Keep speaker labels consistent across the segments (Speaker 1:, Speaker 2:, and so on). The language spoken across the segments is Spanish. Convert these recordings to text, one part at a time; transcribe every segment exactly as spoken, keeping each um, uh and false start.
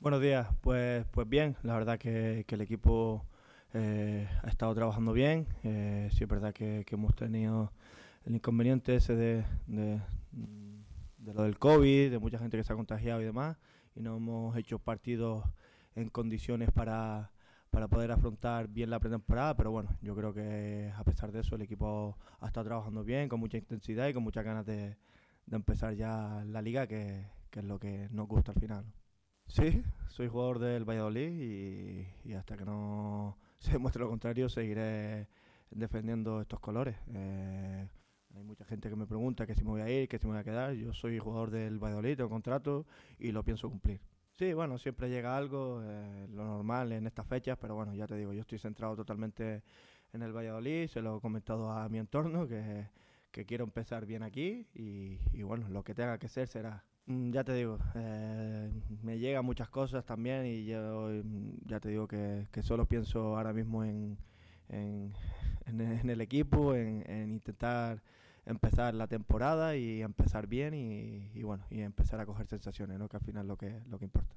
Speaker 1: Buenos días, pues, pues bien, la verdad que, que el equipo eh, ha estado trabajando bien. Eh, sí es verdad que, que hemos tenido el inconveniente ese de, de, de lo del COVID, de mucha gente que se ha contagiado y demás, y no hemos hecho partidos en condiciones para, para poder afrontar bien la pretemporada, pero bueno, yo creo que a pesar de eso el equipo ha estado trabajando bien, con mucha intensidad y con muchas ganas de, de empezar ya la liga, que, que es lo que nos gusta al final, ¿no? Sí, soy jugador del Valladolid y, y hasta que no se demuestre lo contrario seguiré defendiendo estos colores. Eh, hay mucha gente que me pregunta que si me voy a ir, que si me voy a quedar. Yo soy jugador del Valladolid, tengo contrato y lo pienso cumplir. Sí, bueno, siempre llega algo, eh, lo normal en estas fechas, pero bueno, ya te digo, yo estoy centrado totalmente en el Valladolid, se lo he comentado a mi entorno, que, que quiero empezar bien aquí y, y bueno, lo que tenga que ser será. Mm, Ya te digo, eh, me llegan muchas cosas también y yo mm, ya te digo que, que solo pienso ahora mismo en, en, en el en el equipo, en, en intentar empezar la temporada y empezar bien y, y bueno, y empezar a coger sensaciones, ¿no? Que al final es lo que, lo que importa.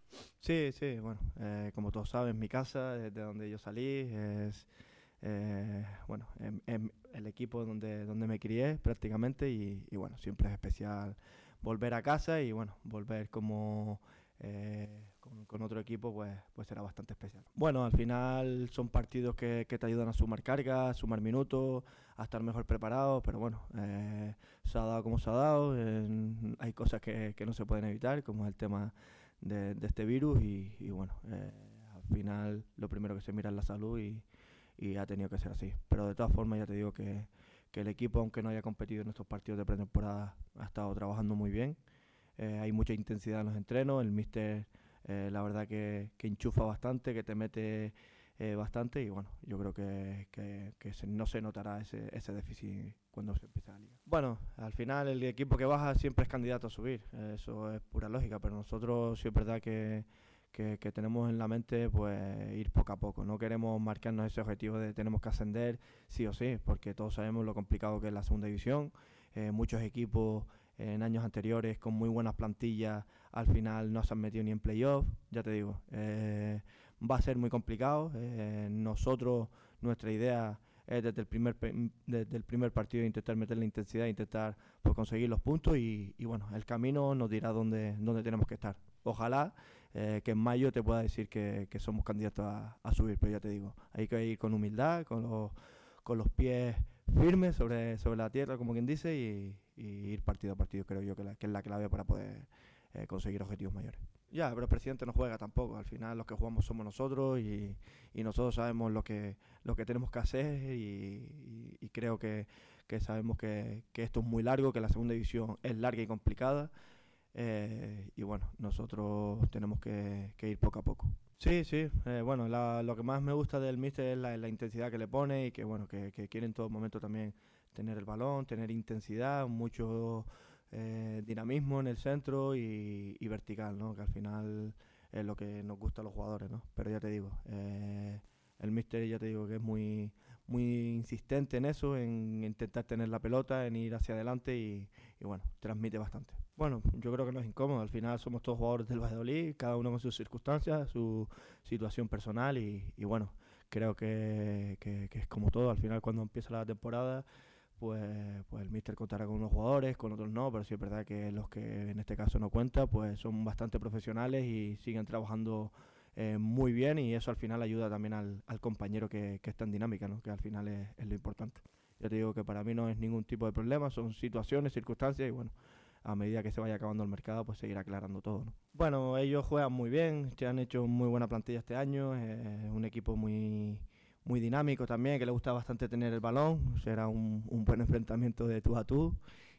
Speaker 1: Sí, sí, bueno, eh, como todos saben, mi casa, desde donde yo salí, es eh, bueno, en, en el equipo donde, donde me crié prácticamente y, y bueno, siempre es especial volver a casa y bueno, volver como eh, con, con otro equipo pues, pues será bastante especial. Bueno, al final son partidos que, que te ayudan a sumar cargas, a sumar minutos, a estar mejor preparado, pero bueno, eh, se ha dado como se ha dado, eh, hay cosas que, que no se pueden evitar, como es el tema de, de este virus y, y bueno, eh, al final lo primero que se mira es la salud y, y ha tenido que ser así. Pero de todas formas ya te digo que, que el equipo, aunque no haya competido en estos partidos de pretemporada, ha estado trabajando muy bien. Eh, hay mucha intensidad en los entrenos, el míster eh, la verdad que, que enchufa bastante, que te mete eh, bastante y bueno, yo creo que, que, que se, no se notará ese, ese déficit cuando se empiece la liga. Bueno, al final el equipo que baja siempre es candidato a subir, eh, eso es pura lógica, pero nosotros sí es verdad que, que, que tenemos en la mente pues ir poco a poco, no queremos marcarnos ese objetivo de tenemos que ascender sí o sí, porque todos sabemos lo complicado que es la segunda división, eh, muchos equipos en años anteriores con muy buenas plantillas al final no se han metido ni en playoff, ya te digo, eh, va a ser muy complicado, eh, nosotros, nuestra idea es desde el primer desde el primer partido intentar meter la intensidad, intentar pues, conseguir los puntos y, y bueno, el camino nos dirá dónde, dónde tenemos que estar. Ojalá eh, que en mayo te pueda decir que, que somos candidatos a, a, subir, pero ya te digo, hay que ir con humildad, con los, con los pies firmes sobre, sobre la tierra, como quien dice, y, y ir partido a partido, creo yo que, la, que es la clave para poder eh, conseguir objetivos mayores. Ya, pero el presidente no juega tampoco, al final los que jugamos somos nosotros y, y nosotros sabemos lo que, lo que tenemos que hacer y, y, y creo que, que sabemos que, que esto es muy largo, que la segunda división es larga y complicada eh, y bueno, nosotros tenemos que, que ir poco a poco. Sí, sí, eh, bueno, la, lo que más me gusta del míster es la, la intensidad que le pone y que bueno, que, que quiere en todo momento también tener el balón, tener intensidad, mucho eh, dinamismo en el centro y, y vertical, ¿no? Que al final es lo que nos gusta a los jugadores, ¿no? Pero ya te digo, eh, el míster ya te digo que es muy, muy insistente en eso, en intentar tener la pelota, en ir hacia adelante y, y bueno, transmite bastante. Bueno, yo creo que no es incómodo, al final somos todos jugadores del Valladolid, cada uno con sus circunstancias, su situación personal y, y bueno, creo que, que, que es como todo, al final cuando empieza la temporada pues, pues el míster contará con unos jugadores, con otros no, pero sí es verdad que los que en este caso no cuenta, pues son bastante profesionales y siguen trabajando eh, muy bien y eso al final ayuda también al, al compañero que, que está en dinámica, ¿no? Que al final es, es lo importante. Yo te digo que para mí no es ningún tipo de problema, son situaciones, circunstancias y bueno, a medida que se vaya acabando el mercado, pues seguir aclarando todo, ¿no? Bueno, ellos juegan muy bien, ya han hecho muy buena plantilla este año, es eh, un equipo muy muy dinámico también, que le gusta bastante tener el balón, será un, un buen enfrentamiento de tú a tú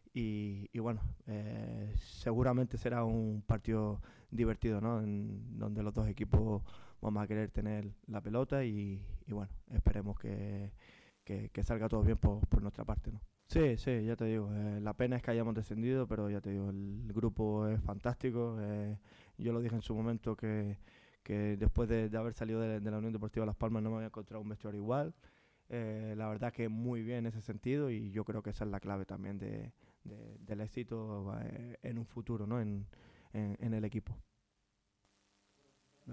Speaker 1: y, y bueno, eh, seguramente será un partido divertido, ¿no? En donde los dos equipos vamos a querer tener la pelota y, y bueno, esperemos que, que, que salga todo bien por, por nuestra parte, ¿no? Sí, sí, ya te digo, eh, la pena es que hayamos descendido, pero ya te digo, el grupo es fantástico, eh, yo lo dije en su momento que, que después de, de haber salido de, de la Unión Deportiva Las Palmas no me había encontrado un vestuario igual, eh, la verdad que muy bien en ese sentido y yo creo que esa es la clave también de, de, del éxito eh, en un futuro, ¿no? En, en, en el equipo.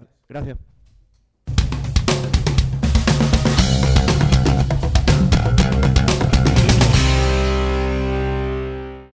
Speaker 1: Gracias.